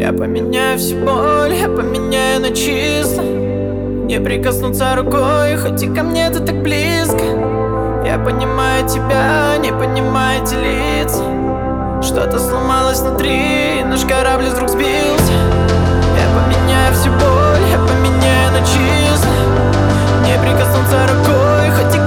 Я поменяю всю боль, я поменяю на чисто. Не прикоснуться рукой, хоть и ко мне ты так близко. Я понимаю тебя, не понимаю эти лица. Что-то сломалось внутри, наш корабль вдруг сбился. Я поменяю всю боль, я поменяю на чисто. Не прикоснуться рукой, хоть и